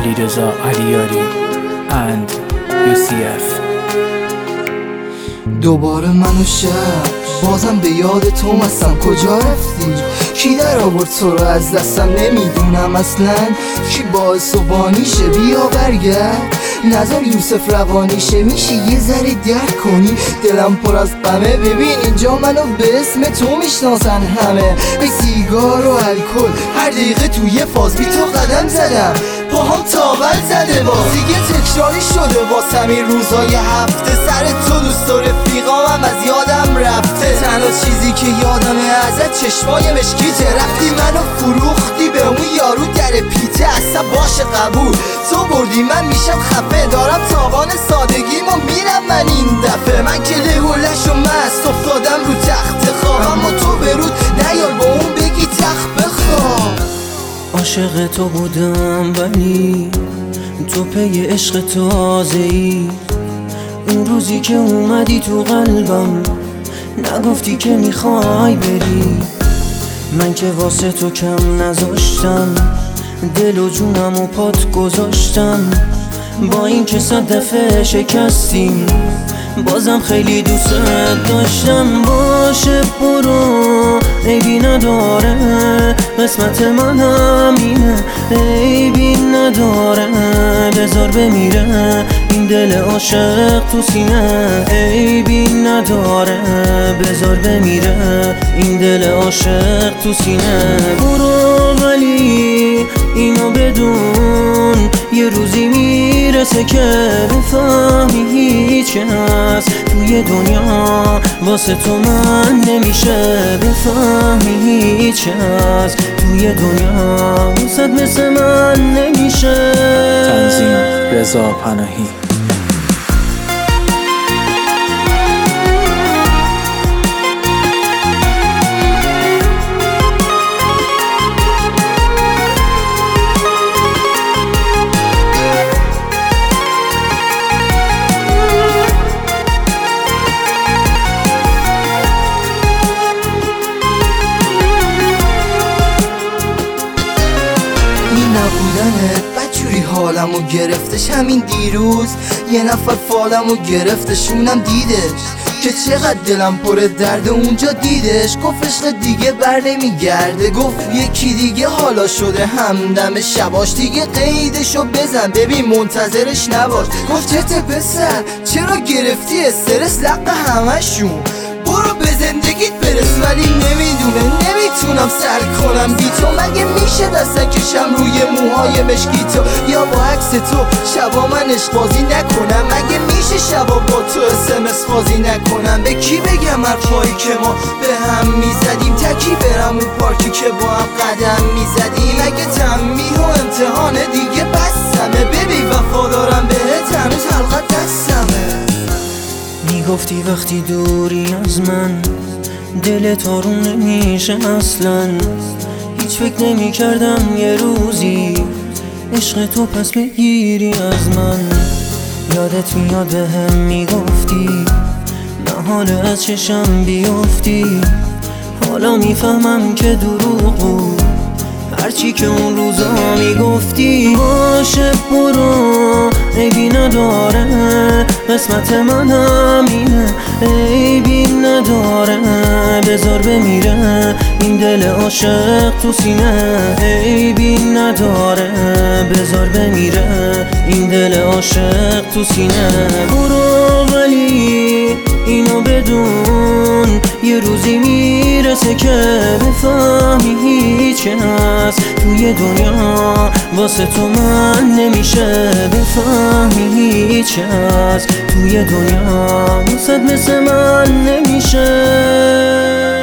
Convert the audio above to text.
علیرضا علیاری and UCF. دوباره من و شب بازم به یاد تو مستم. کجا رفتی؟ کی در آورد تو رو از دستم؟ نمیدونم اصلا کی باعث و بانیشه. بیا برگرد نظر یوسف روانیشه. میشه یه ذره درک کنی؟ دلم پر از غمه. ببین اینجا منو به اسم تو میشناسن همه. به سیگار و الکل هر دقیقه توی فاز بی تو قدم زدم. پاهم تاول زده باز دیگه تکراری شده واسم این روزای هفته. سر تو دوست و رفیقامم از یادم رفته. تنها چیزی که یادمه ازت چشمای مشکیته. رفتی منو فروختی به اون یارو در پیته. اصلا باشه قبول تو بردی من میشم خفه. دارم تاوان سادگیمو میرم من این دفعه. من که لهولش و مست افتادم رو تخت خوابم. و تو برود نیار با اون بگی تخت بخواب. عاشق تو بودم ولی تو پی عشق تازه‌ای. اون روزی که اومدی تو قلبم نگفتی که میخوای بری. من که واسه تو کم نذاشتم دل و جونم و پات گذاشتم. با این که 100 دفعه شکستیم بازم خیلی دوست داشتم. باشه برو عیبی نداره قسمت من همینه. عیبی نداره بذار بمیره این دل عاشق تو سینه. عیبی نداره بذار بمیره این دل عاشق تو سینه. برو ولی اینو بدون یه روزی میرسه که بفهمی هیچ کس توی دنیا واسه تو من نمیشه. بفهمی هیچ کس توی دنیا واسه مثل من نمیشه. تنظیم رضا پناهی. نبودنت بدجوری حالمو گرفتش. همین دیروز یه نفر فالمو گرفتش. اونم دیدش که چقدر دلم پر درده. اونجا دیدش گفت عشق دیگه بر نمیگرده. گفت یکی دیگه حالا شده همدم شباش. دیگه قیدشو بزن ببین منتظرش نباش. گفت چته پسر چرا گرفتی استرس لق همشون. برو به زندگیت برس. ولی نمیتونم سر کنم بی تو. مگه میشه دست کشم روی موهای مشکی تو یا با عکس تو شبا من عشق بازی نکنم. مگه میشه شبا با تو SMS بازی نکنم. به کی بگم حرفایی که ما به هم میزدیم؟ تکی برم اون پارکی که با هم قدم میزدیم. مگه تنبیه و امتحان دیگه بسمه؟ ببین وفادارم بهت هنوز حلقت دستمه. میگفتی وقتی دوری از من دلت آروم نمیشه اصلا. هیچ فکر نمی کردم یه روزی عشق تو پس بگیری از من. یادت میاد به هم میگفتی محاله از چشم بیفتی. حالا میفهمم که دروغ بود هرچی که اون روزا میگفتی. باشه برو عیبی نداره قسمت من همینه. عیبی نداره بذار بمیره این دل عاشق تو سینه. عیبی نداره بذار بمیره این دل عاشق تو سینه. برو ولی اینو بدون یه روزی میرسه که بفهمی هیچ کس توی دنیا واسه تو من نمیشه. بفهمی هیچ کس توی دنیا واسه مثل من نمیشه.